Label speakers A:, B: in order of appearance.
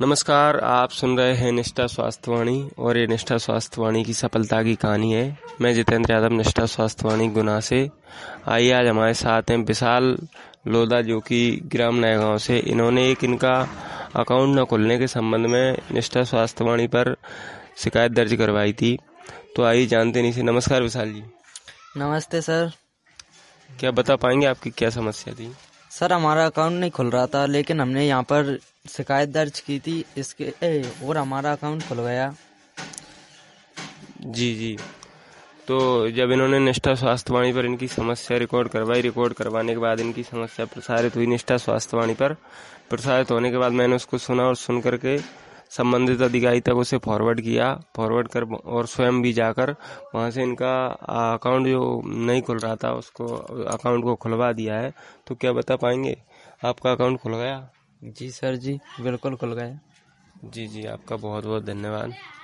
A: नमस्कार, आप सुन रहे हैं निष्ठा स्वास्थ्यवाणी और ये निष्ठा स्वास्थ्यवाणी की सफलता की कहानी है। मैं जितेंद्र यादव, निष्ठा स्वास्थ्यवाणी गुना से। आइए, आज हमारे साथ हैं विशाल लोधा, जो कि ग्राम नया गांव से। इन्होंने इनका अकाउंट न खुलने के संबंध में निष्ठा स्वास्थ्यवाणी पर शिकायत दर्ज करवाई थी। तो आइए जानते हैं इनसे। नमस्कार विशाल जी।
B: नमस्ते सर।
A: क्या बता पाएंगे आपकी क्या समस्या थी?
B: सर, हमारा अकाउंट नहीं खुल रहा था, लेकिन हमने यहाँ पर शिकायत दर्ज की थी और हमारा अकाउंट खुल गया।
A: जी। तो जब इन्होंने निष्ठा स्वास्थ्यवाणी पर इनकी समस्या रिकॉर्ड करवाने के बाद इनकी समस्या प्रसारित हुई निष्ठा स्वास्थ्यवाणी पर। प्रसारित होने के बाद मैंने उसको सुना और सुन करके संबंधित अधिकारी तक उसे फॉरवर्ड कर और स्वयं भी जाकर वहां से इनका अकाउंट जो नहीं खुल रहा था उसको अकाउंट को खुलवा दिया है। तो क्या बता पाएंगे, आपका अकाउंट खुल गया?
B: जी सर जी, बिल्कुल खुल गया।
A: जी, आपका बहुत बहुत धन्यवाद।